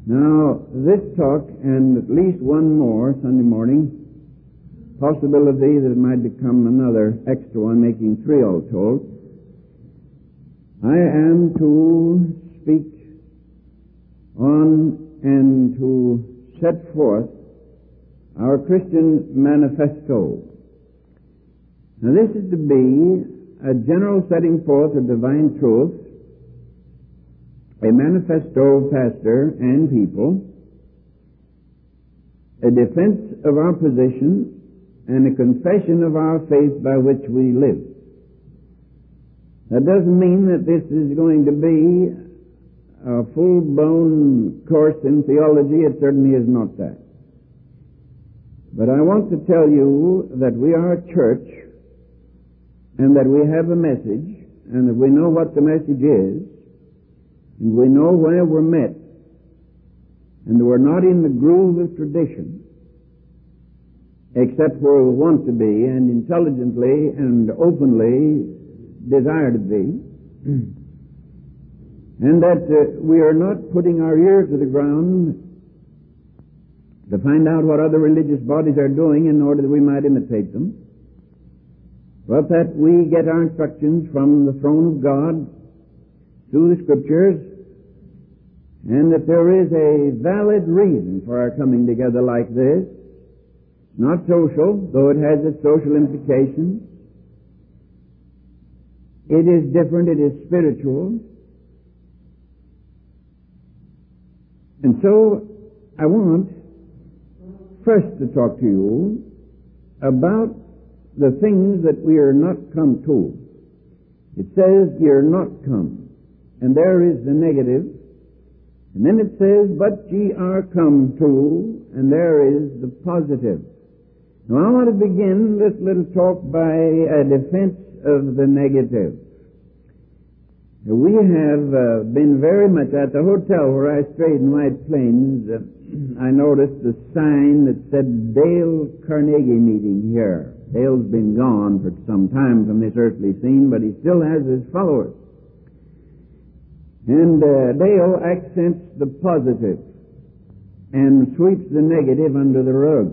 Now, this talk, and at least one more Sunday morning, possibility that it might become another extra one, making three all told, I am to speak on and to set forth our Christian manifesto. Now, this is to be a general setting forth of divine truth, a manifesto of pastor and people, a defense of our position, and a confession of our faith by which we live. That doesn't mean that this is going to be a full-blown course in theology. It certainly is not that. But I want to tell you that we are a church, and that we have a message, and that we know what the message is, and we know where we're met, and that we're not in the groove of tradition, except where we want to be, and intelligently and openly desire to be, and that we are not putting our ear to the ground to find out what other religious bodies are doing in order that we might imitate them, but that we get our instructions from the throne of God through the Scriptures, and that there is a valid reason for our coming together like this. Not social, though it has its social implications. It is different, it is spiritual. And so I want first to talk to you about the things that we are not come to. It says, "You're not come," and there is the negative. And then it says, "But ye are come to," and there is the positive. Now I want to begin this little talk by a defense of the negative. We have been very much at the hotel where I stayed in White Plains. I noticed a sign that said Dale Carnegie meeting here. Dale's been gone for some time from this earthly scene, but he still has his followers. And Dale accents the positive and sweeps the negative under the rug.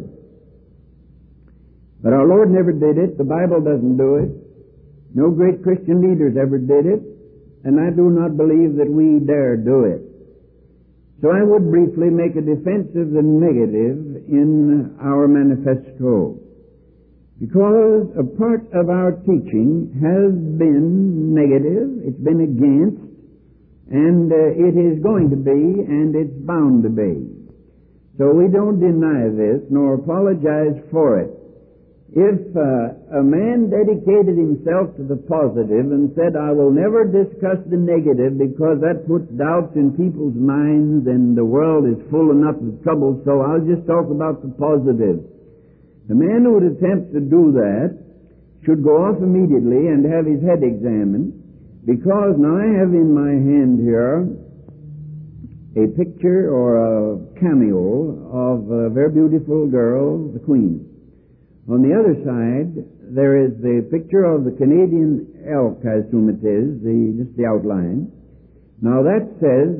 But our Lord never did it. The Bible doesn't do it. No great Christian leaders ever did it. And I do not believe that we dare do it. So I would briefly make a defense of the negative in our manifesto, because a part of our teaching has been negative, it's been against, and it is going to be, and it's bound to be. So we don't deny this, nor apologize for it. If a man dedicated himself to the positive and said, "I will never discuss the negative because that puts doubts in people's minds and the world is full enough of trouble, so I'll just talk about the positive," the man who would attempt to do that should go off immediately and have his head examined, because now I have in my hand here a picture or a cameo of a very beautiful girl, the Queen. On the other side, there is the picture of the Canadian elk, I assume it is, just the outline. Now that says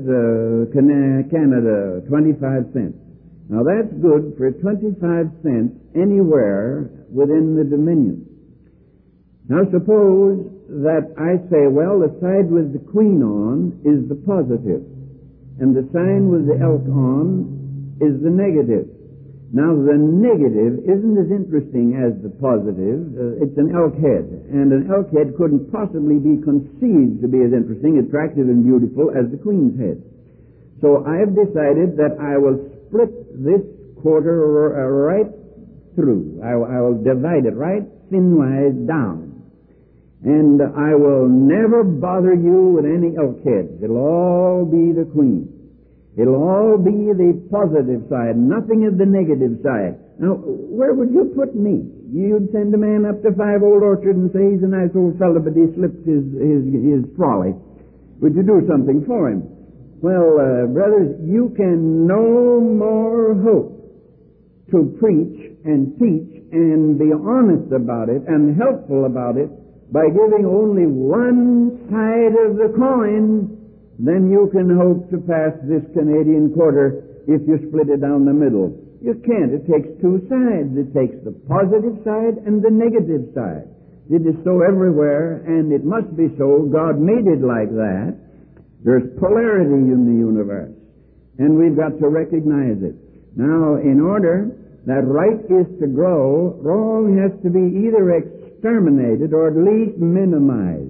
Canada, 25 cents. Now that's good for 25 cents anywhere within the Dominion. Now suppose that I say, well, the side with the Queen on is the positive, and the sign with the elk on is the negative. Now, the negative isn't as interesting as the positive. It's an elk head, and an elk head couldn't possibly be conceived to be as interesting, attractive, and beautiful as the Queen's head. So I have decided that I will split this quarter right through. I will divide it right thin-wise down. And I will never bother you with any elk heads. It'll all be the Queen. It'll all be the positive side, nothing of the negative side. Now, where would you put me? You'd send a man up to 5 Old Orchard and say he's a nice old fellow, but he slipped his trolley. Would you do something for him? Well, brothers, you can no more hope to preach and teach and be honest about it and helpful about it by giving only one side of the coin then you can hope to pass this Canadian quarter if you split it down the middle. You can't. It takes two sides. It takes the positive side and the negative side. It is so everywhere, and it must be so. God made it like that. There's polarity in the universe, and we've got to recognize it. Now, in order that right is to grow, wrong has to be either exterminated or at least minimized.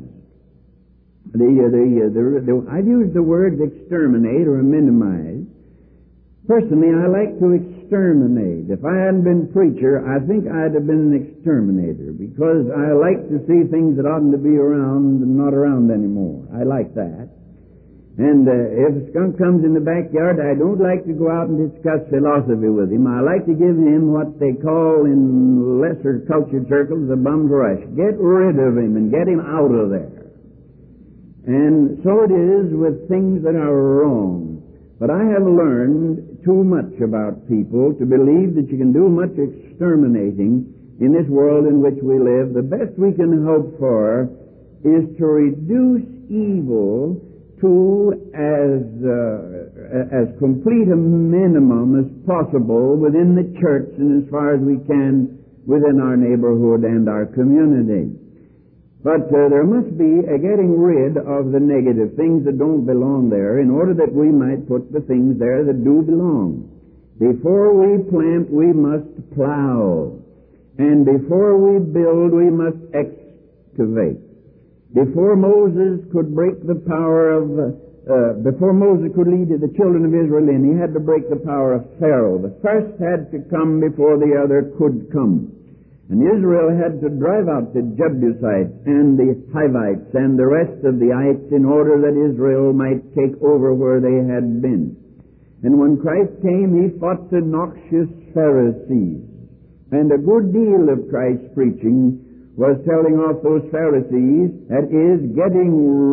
I've used the words exterminate or minimize. Personally, I like to exterminate. If I hadn't been preacher, I think I'd have been an exterminator, because I like to see things that oughtn't to be around and not around anymore. I like that. And if a skunk comes in the backyard, I don't like to go out and discuss philosophy with him. I like to give him what they call in lesser cultured circles a bum's rush. Get rid of him and get him out of there. And so it is with things that are wrong. But I have learned too much about people to believe that you can do much exterminating in this world in which we live. The best we can hope for is to reduce evil to as complete a minimum as possible within the church and as far as we can within our neighborhood and our community. But there must be a getting rid of the negative things that don't belong there in order that we might put the things there that do belong. Before we plant, we must plow. And before we build, we must excavate. Before Moses could break the power of, before Moses could lead the children of Israel in, he had to break the power of Pharaoh. The first had to come before the other could come. And Israel had to drive out the Jebusites and the Hivites and the rest of the ites in order that Israel might take over where they had been. And when Christ came, he fought the noxious Pharisees. And a good deal of Christ's preaching was telling off those Pharisees, that is, getting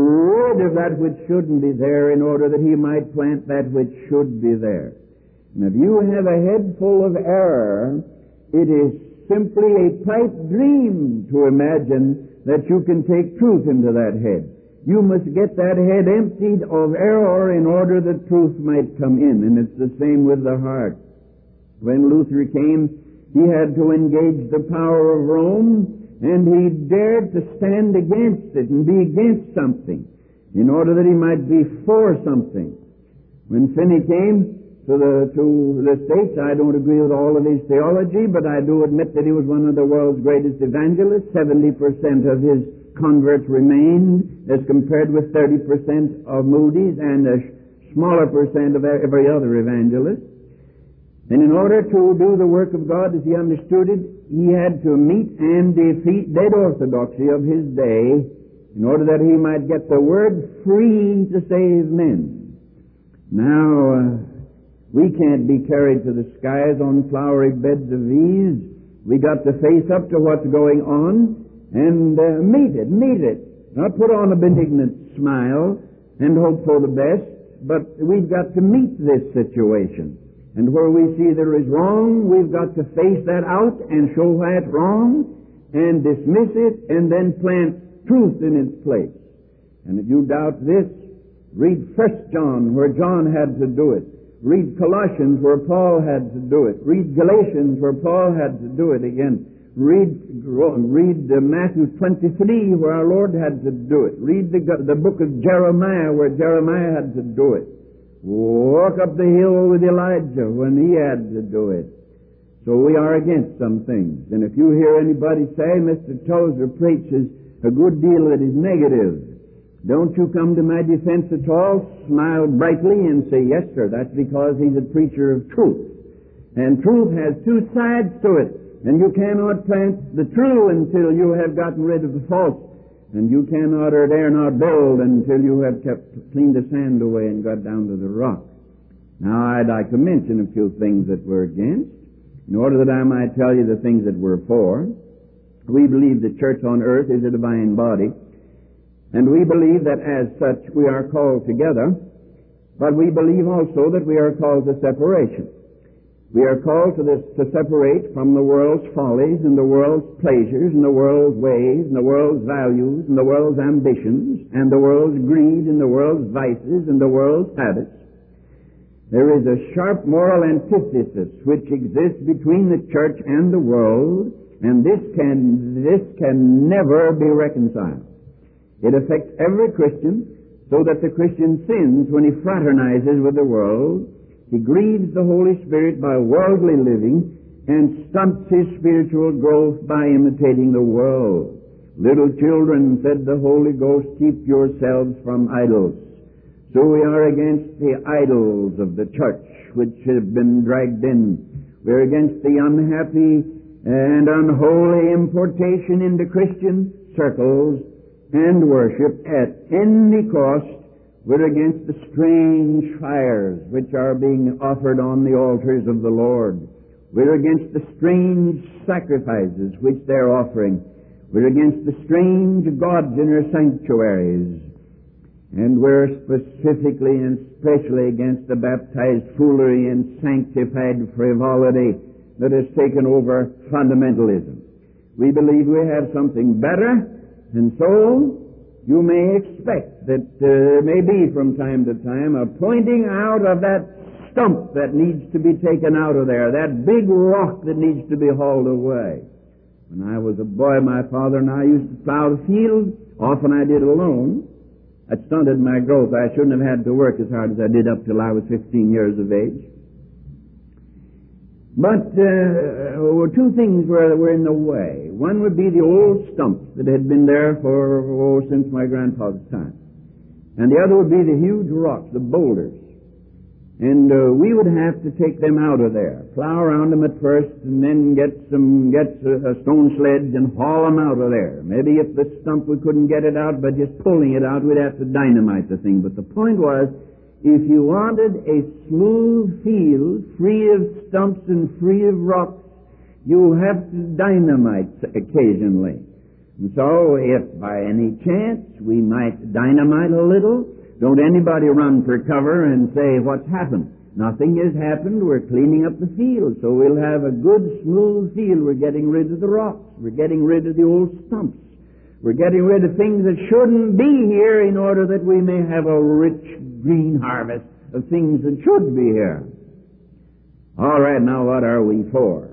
rid of that which shouldn't be there in order that he might plant that which should be there. And if you have a head full of error, it is simply a pipe dream to imagine that you can take truth into that head. You must get that head emptied of error in order that truth might come in. And it's the same with the heart. When Luther came, he had to engage the power of Rome, and he dared to stand against it and be against something in order that he might be for something. When Finney came to the States, I don't agree with all of his theology, but I do admit that he was one of the world's greatest evangelists. 70% of his converts remained, as compared with 30% of Moody's and a smaller percent of every other evangelist. And in order to do the work of God as he understood it, he had to meet and defeat dead orthodoxy of his day in order that he might get the word free to save men. Now, we can't be carried to the skies on flowery beds of ease. We got to face up to what's going on and meet it. Not put on a benignant smile and hope for the best, but we've got to meet this situation. And where we see there is wrong, we've got to face that out and show why it's wrong and dismiss it and then plant truth in its place. And if you doubt this, read 1 John, where John had to do it. Read Colossians, where Paul had to do it. Read Galatians, where Paul had to do it again. Read Matthew 23, where our Lord had to do it. Read the book of Jeremiah, where Jeremiah had to do it. Walk up the hill with Elijah when he had to do it. So we are against some things. And if you hear anybody say, Mr. Tozer preaches a good deal that is negative, don't you come to my defense at all, smile brightly and say, yes, sir, that's because he's a preacher of truth. And truth has two sides to it. And you cannot plant the true until you have gotten rid of the false. And you cannot or dare not build until you have cleaned the sand away and got down to the rock. Now, I'd like to mention a few things that we're against, in order that I might tell you the things that we're for. We believe the church on earth is a divine body, and we believe that as such we are called together, but we believe also that we are called to separation. We are called to separate from the world's follies and the world's pleasures and the world's ways and the world's values and the world's ambitions and the world's greed and the world's vices and the world's habits. There is a sharp moral antithesis which exists between the church and the world, and this can never be reconciled. It affects every Christian, so that the Christian sins when he fraternizes with the world. He grieves the Holy Spirit by worldly living and stunts his spiritual growth by imitating the world. Little children, said the Holy Ghost, keep yourselves from idols. So we are against the idols of the church which have been dragged in. We're against the unhappy and unholy importation into Christian circles and worship at any cost. We're against the strange fires which are being offered on the altars of the Lord. We're against the strange sacrifices which they're offering. We're against the strange gods in our sanctuaries. And we're specifically and especially against the baptized foolery and sanctified frivolity that has taken over fundamentalism. We believe we have something better, and so you may expect that there may be from time to time a pointing out of that stump that needs to be taken out of there, that big rock that needs to be hauled away. When I was a boy, my father and I used to plow the field. Often I did alone. That stunted my growth. I shouldn't have had to work as hard as I did up till I was 15 years of age. But two things were in the way. One would be the old stumps that had been there since my grandfather's time. And the other would be the huge rocks, the boulders. And we would have to take them out of there, plow around them at first, and then get a stone sledge and haul them out of there. Maybe if the stump we couldn't get it out, but just pulling it out, we'd have to dynamite the thing. But the point was, if you wanted a smooth field, free of stumps and free of rocks, you have to dynamite occasionally. And so, if by any chance we might dynamite a little, don't anybody run for cover and say, what's happened? Nothing has happened. We're cleaning up the field, so we'll have a good, smooth field. We're getting rid of the rocks. We're getting rid of the old stumps. We're getting rid of things that shouldn't be here in order that we may have a rich green harvest of things that should be here. All right, now what are we for?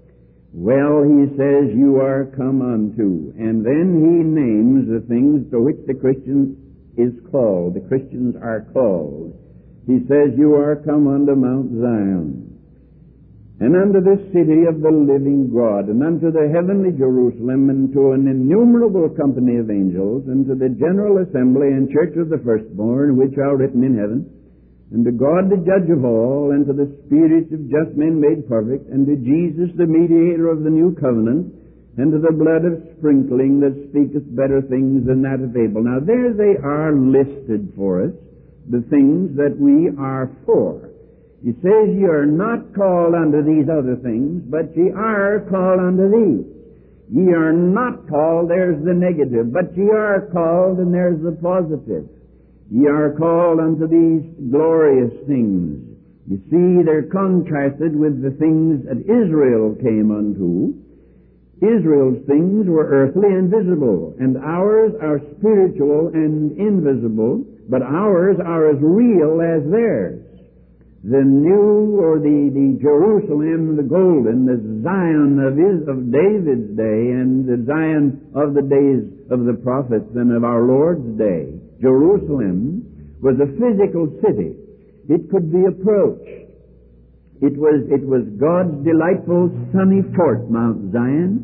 Well, he says, you are come unto. And then he names the things to which the Christian is called. The Christians are called. He says, you are come unto Mount Zion, and unto the city of the living God, and unto the heavenly Jerusalem, and to an innumerable company of angels, and to the general assembly and church of the firstborn, which are written in heaven, and to God the judge of all, and to the spirits of just men made perfect, and to Jesus the mediator of the new covenant, and to the blood of sprinkling that speaketh better things than that of Abel. Now there they are listed for us, the things that we are for. He says, ye are not called unto these other things, but ye are called unto these. Ye are not called, there's the negative, but ye are called, and there's the positive. Ye are called unto these glorious things. You see, they're contrasted with the things that Israel came unto. Israel's things were earthly and visible, and ours are spiritual and invisible, but ours are as real as theirs. The new, or the Jerusalem, the golden, the Zion of David's day, and the Zion of the days of the prophets and of our Lord's day, Jerusalem was a physical city. It could be approached. It was God's delightful sunny fort, Mount Zion,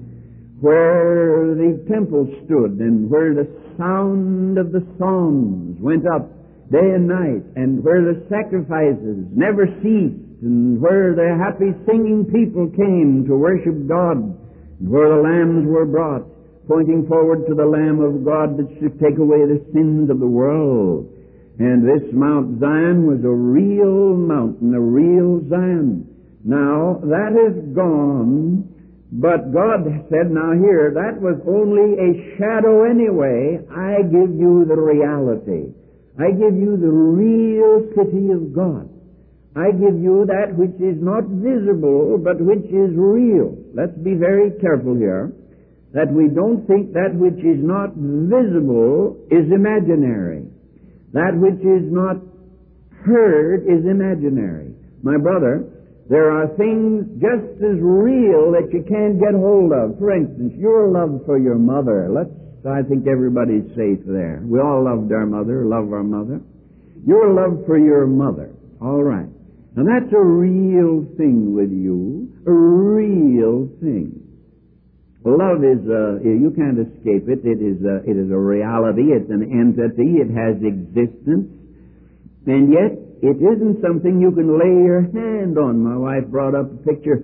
where the temple stood and where the sound of the songs went up day and night, and where the sacrifices never ceased, and where the happy singing people came to worship God, and where the lambs were brought, pointing forward to the Lamb of God that should take away the sins of the world. And this Mount Zion was a real mountain, a real Zion. Now, that is gone. But God said, now here, that was only a shadow anyway. I give you the reality. I give you the real city of God. I give you that which is not visible, but which is real. Let's be very careful here, that we don't think that which is not visible is imaginary. That which is not heard is imaginary. My brother, there are things just as real that you can't get hold of. For instance, your love for your mother. I think everybody's safe there. We all loved our mother, love our mother. Your love for your mother. All right. Now that's a real thing with you. A real thing. Love is, you can't escape it. It is a reality. It's an entity. It has existence. And yet, it isn't something you can lay your hand on. My wife brought up a picture,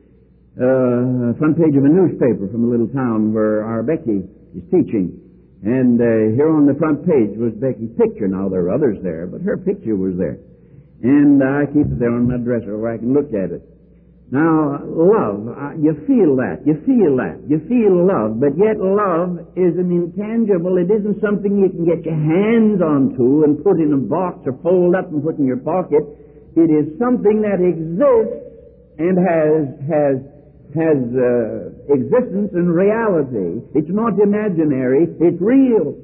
front page of a newspaper from a little town where our Becky is teaching. And here on the front page was Becky's picture. Now, there are others there, but her picture was there. And I keep it there on my dresser where I can look at it. Now, love, you feel that. You feel that. You feel love, but yet love is an intangible. It isn't something you can get your hands onto and put in a box or fold up and put in your pocket. It is something that exists and has existence and reality. It's not imaginary. It's real.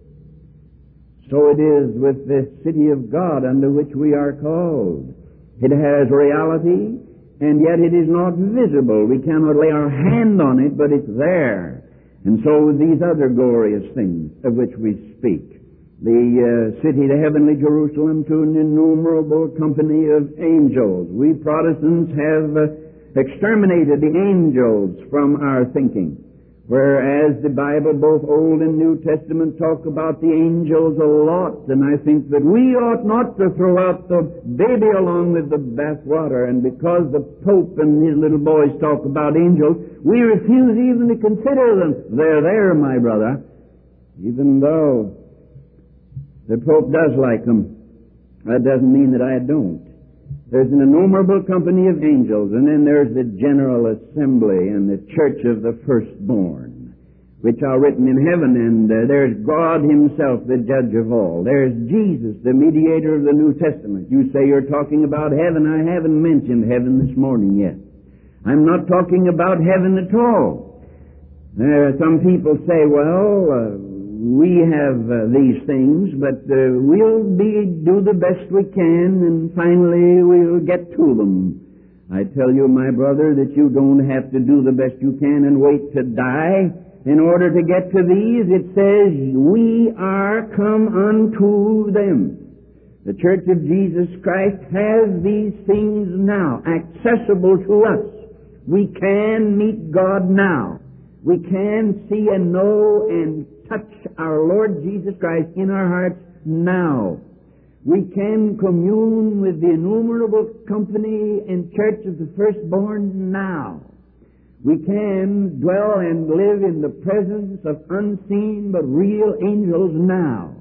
So it is with this city of God under which we are called. It has reality, and yet it is not visible. We cannot lay our hand on it, but it's there. And so with these other glorious things of which we speak, the city, the heavenly Jerusalem, to an innumerable company of angels. We Protestants have exterminated the angels from our thinking. Whereas the Bible, both Old and New Testament, talk about the angels a lot, and I think that we ought not to throw out the baby along with the bathwater, and because the Pope and his little boys talk about angels, we refuse even to consider them. They're there, my brother, even though the Pope does like them. That doesn't mean that I don't. There's an innumerable company of angels, and then there's the General Assembly and the Church of the Firstborn, which are written in heaven, and there's God Himself, the Judge of all. There's Jesus, the mediator of the New Testament. You say you're talking about heaven. I haven't mentioned heaven this morning yet. I'm not talking about heaven at all. Some people say, well, we have these things, but we'll do the best we can, and finally we'll get to them. I tell you, my brother, that you don't have to do the best you can and wait to die in order to get to these. It says, we are come unto them. The Church of Jesus Christ has these things now, accessible to us. We can meet God now. We can see and know and touch our Lord Jesus Christ in our hearts now. We can commune with the innumerable company and church of the firstborn now. We can dwell and live in the presence of unseen but real angels now.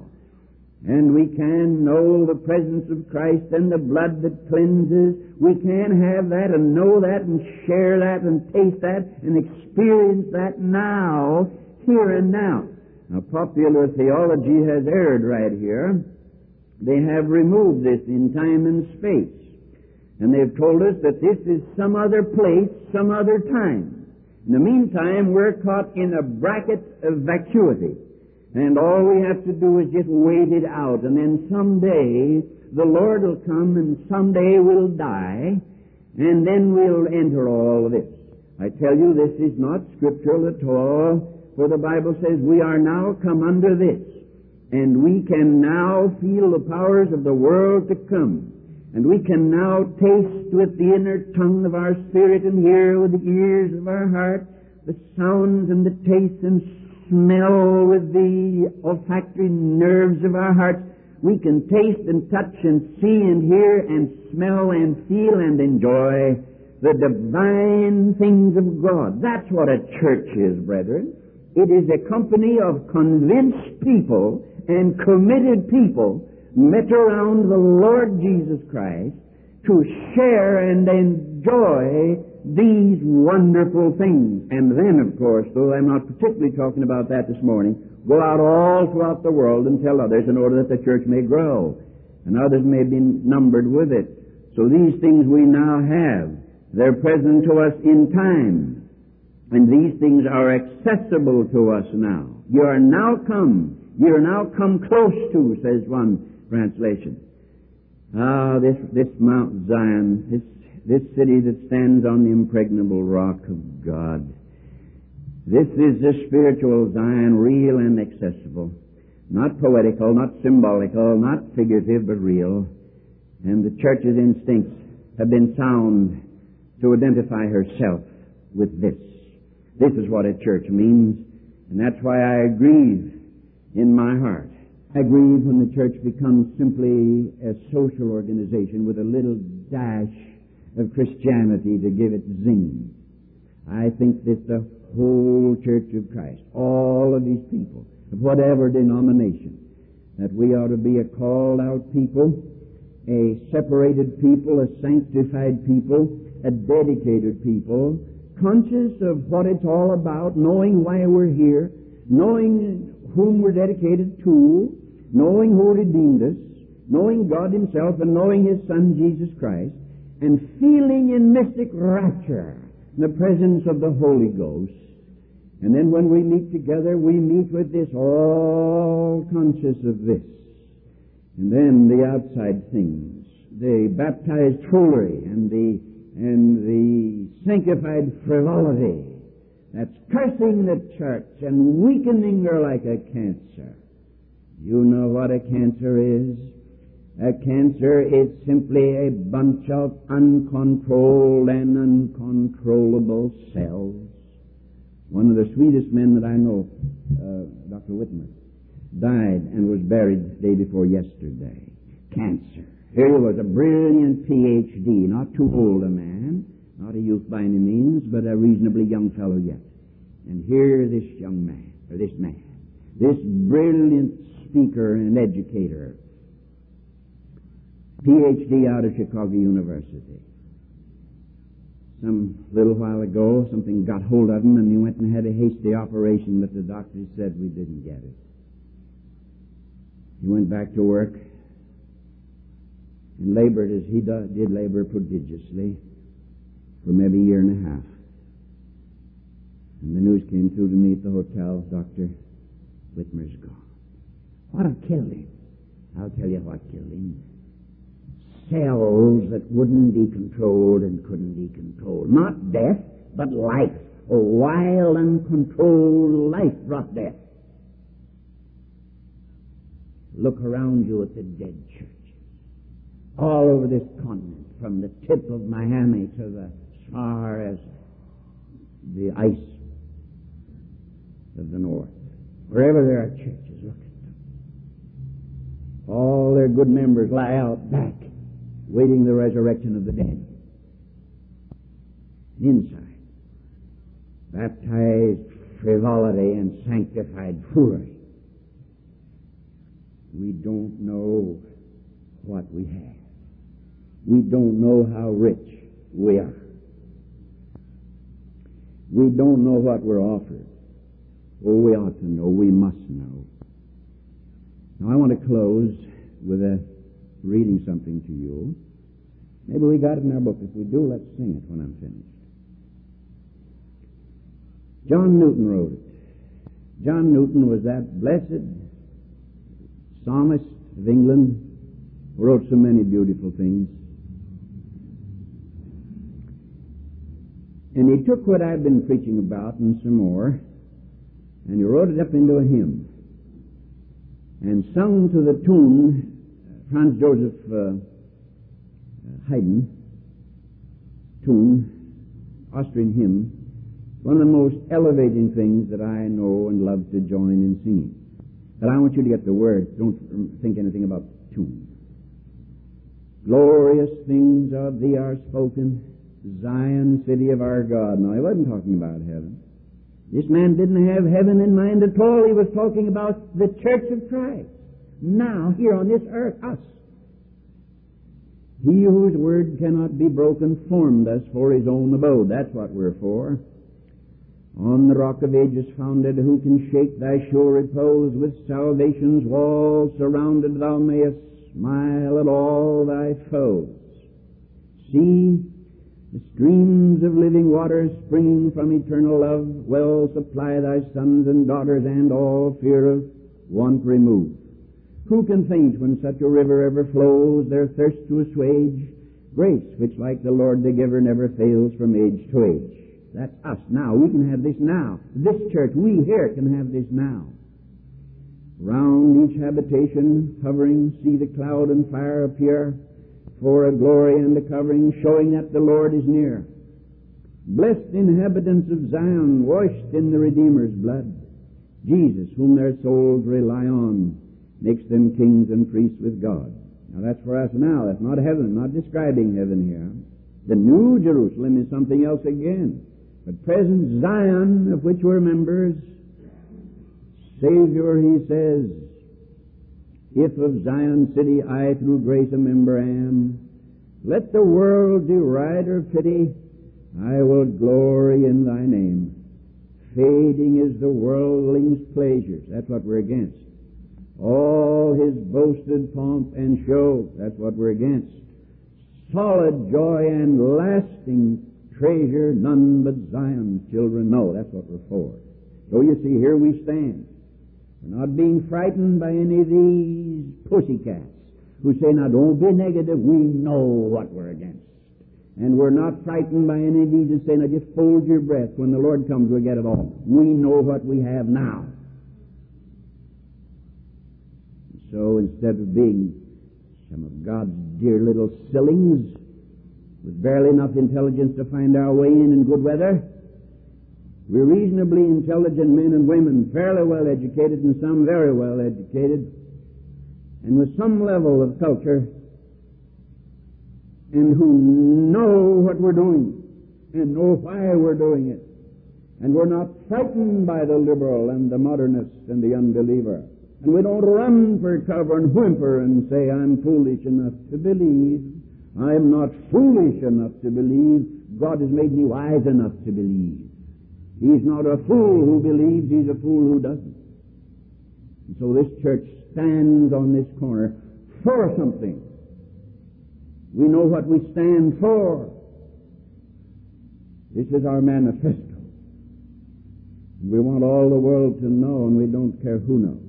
And we can know the presence of Christ and the blood that cleanses. We can have that and know that and share that and taste that and experience that now, here and now. Now, popular theology has erred right here. They have removed this in time and space. And they've told us that this is some other place, some other time. In the meantime, we're caught in a bracket of vacuity. And all we have to do is just wait it out. And then someday the Lord will come, and someday we'll die, and then we'll enter all this. I tell you, this is not scriptural at all, for the Bible says we are now come under this, and we can now feel the powers of the world to come. And we can now taste with the inner tongue of our spirit and hear with the ears of our heart the sounds and the tastes and smell with the olfactory nerves of our hearts. We can taste and touch and see and hear and smell and feel and enjoy the divine things of God. That's what a church is, brethren. It is a company of convinced people and committed people met around the Lord Jesus Christ to share and enjoy these wonderful things. And then, of course, though I'm not particularly talking about that this morning, go out all throughout the world and tell others in order that the church may grow, and others may be numbered with it. So these things we now have. They're present to us in time. And these things are accessible to us now. You are now come close to, says one translation. This Mount Zion, this city that stands on the impregnable rock of God. This is the spiritual Zion, real and accessible. Not poetical, not symbolical, not figurative, but real. And the church's instincts have been sound to identify herself with this. This is what a church means, and that's why I grieve in my heart. I grieve when the church becomes simply a social organization with a little dash of Christianity to give it zing. I think that the whole Church of Christ, all of these people, of whatever denomination, that we ought to be a called out people, a separated people, a sanctified people, a dedicated people, conscious of what it's all about, knowing why we're here, knowing whom we're dedicated to, knowing who redeemed us, knowing God Himself and knowing His Son Jesus Christ, and feeling in mystic rapture the presence of the Holy Ghost. And then when we meet together, we meet with this, all conscious of this. And then the outside things, the baptized foolery and the sanctified frivolity that's cursing the church and weakening her like a cancer. You know what a cancer is? A cancer is simply a bunch of uncontrolled and uncontrollable cells. One of the sweetest men that I know, Dr. Whitmer, died and was buried the day before yesterday. Cancer. Here he was, a brilliant Ph.D., not too old a man, not a youth by any means, but a reasonably young fellow yet. And here this young man, or this man, this brilliant speaker and educator, Ph.D. out of Chicago University. Some little while ago, something got hold of him and he went and had a hasty operation, but the doctors said we didn't get it. He went back to work and labored as he did labor prodigiously for maybe a year and a half. And the news came through to me at the hotel, Dr. Whitmer's gone. What have killed him? I'll tell you what killed him. Cells that wouldn't be controlled and couldn't be controlled. Not death, but life. A wild, uncontrolled life brought death. Look around you at the dead churches. All over this continent, from the tip of Miami to as far as the ice of the north. Wherever there are churches, look at them. All their good members lie out back, waiting the resurrection of the dead. Inside, baptized frivolity and sanctified foolery. We don't know what we have. We don't know how rich we are. We don't know what we're offered. Oh, we ought to know. We must know. Now, I want to close with reading something to you. Maybe we got it in our book. If we do, let's sing it when I'm finished. John Newton wrote it. John Newton was that blessed psalmist of England who wrote so many beautiful things. And he took what I've been preaching about and some more, and he wrote it up into a hymn and sung to the tune, Franz Joseph Haydn tune, Austrian hymn, one of the most elevating things that I know and love to join in singing. But I want you to get the words. Don't think anything about tune. Glorious things of thee are spoken, Zion, city of our God. Now, he wasn't talking about heaven. This man didn't have heaven in mind at all. He was talking about the church of Christ. Now, here on this earth, us. He whose word cannot be broken formed us for his own abode. That's what we're for. On the rock of ages founded, who can shake thy sure repose? With salvation's walls surrounded, thou mayest smile at all thy foes. sea, the streams of living waters springing from eternal love, well supply thy sons and daughters, and all fear of want remove. Who can faint when such a river ever flows, their thirst to assuage? Grace, which like the Lord the giver never fails from age to age. That's us now. We can have this now. This church, we here can have this now. Round each habitation hovering, see the cloud and fire appear, for a glory and a covering, showing that the Lord is near. Blessed inhabitants of Zion, washed in the Redeemer's blood, Jesus, whom their souls rely on, makes them kings and priests with God. Now that's for us now. That's not heaven. Not describing heaven here. The New Jerusalem is something else again. But present Zion, of which we're members, Savior, he says, if of Zion city I through grace a member am, let the world deride or pity, I will glory in thy name. Fading is the worldling's pleasures. That's what we're against. All his boasted pomp and show. That's what we're against. Solid joy and lasting treasure none but Zion's children know. That's what we're for. So you see, here we stand. We're not being frightened by any of these pussycats who say, now don't be negative, we know what we're against. And we're not frightened by any of these who say, now just hold your breath. When the Lord comes, we'll get it all. We know what we have now. So instead of being some of God's dear little sillings with barely enough intelligence to find our way in good weather, we're reasonably intelligent men and women, fairly well educated and some very well educated, and with some level of culture, and who know what we're doing and know why we're doing it. And we're not frightened by the liberal and the modernist and the unbeliever. And we don't run for cover and whimper and say, I'm foolish enough to believe. I'm not foolish enough to believe. God has made me wise enough to believe. He's not a fool who believes. He's a fool who doesn't. And so this church stands on this corner for something. We know what we stand for. This is our manifesto. We want all the world to know, and we don't care who knows,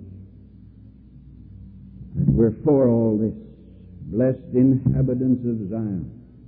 that we're for all this. Blessed inhabitants of Zion.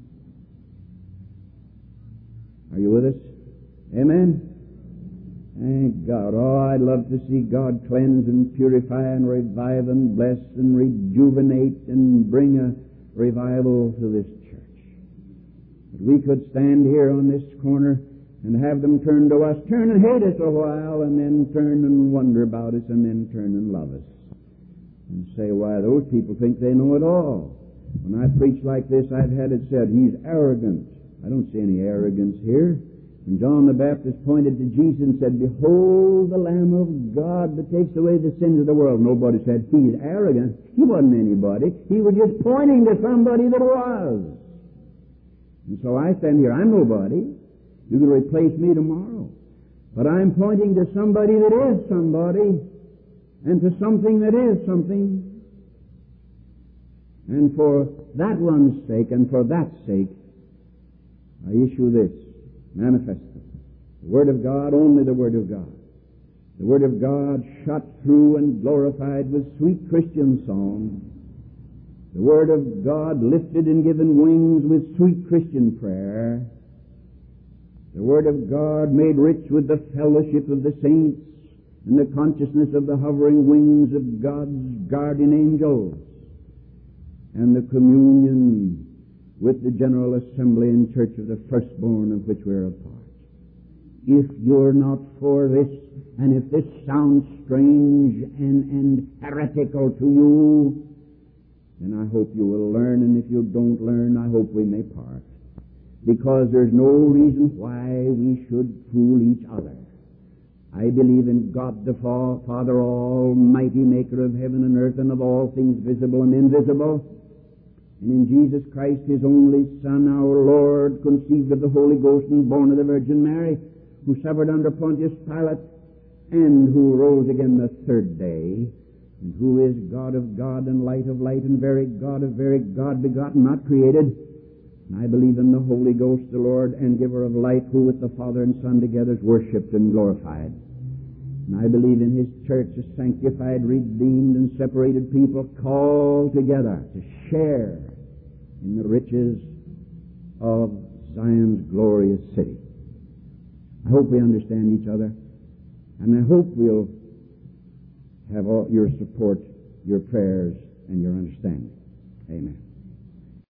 Are you with us? Amen? Thank God. Oh, I'd love to see God cleanse and purify and revive and bless and rejuvenate and bring a revival to this church. That we could stand here on this corner and have them turn to us, turn and hate us a while, and then turn and wonder about us, and then turn and love us. And say, why, those people think they know it all. When I preach like this, I've had it said, he's arrogant. I don't see any arrogance here. When John the Baptist pointed to Jesus and said, behold the Lamb of God that takes away the sins of the world, nobody said, he's arrogant. He wasn't anybody. He was just pointing to somebody that was. And so I stand here. I'm nobody. You can replace me tomorrow. But I'm pointing to somebody that is somebody, and to something that is something. And for that one's sake, and for that sake, I issue this manifesto. The Word of God, only the Word of God. The Word of God shot through and glorified with sweet Christian song. The Word of God lifted and given wings with sweet Christian prayer. The Word of God made rich with the fellowship of the saints and the consciousness of the hovering wings of God's guardian angels, and the communion with the General Assembly and Church of the firstborn of which we're a part. If you're not for this, and if this sounds strange and heretical to you, then I hope you will learn, and if you don't learn, I hope we may part. Because there's no reason why we should fool each other. I believe in God the Father Almighty, maker of heaven and earth and of all things visible and invisible, and in Jesus Christ, His only Son, our Lord, conceived of the Holy Ghost and born of the Virgin Mary, who suffered under Pontius Pilate, and who rose again the third day, and who is God of God and light of light and very God of very God, begotten, not created, And I believe in the Holy Ghost, the Lord and giver of life, who with the Father and Son together is worshipped and glorified. And I believe in His church, a sanctified, redeemed, and separated people called together to share in the riches of Zion's glorious city. I hope we understand each other, and I hope we'll have all your support, your prayers, and your understanding. Amen.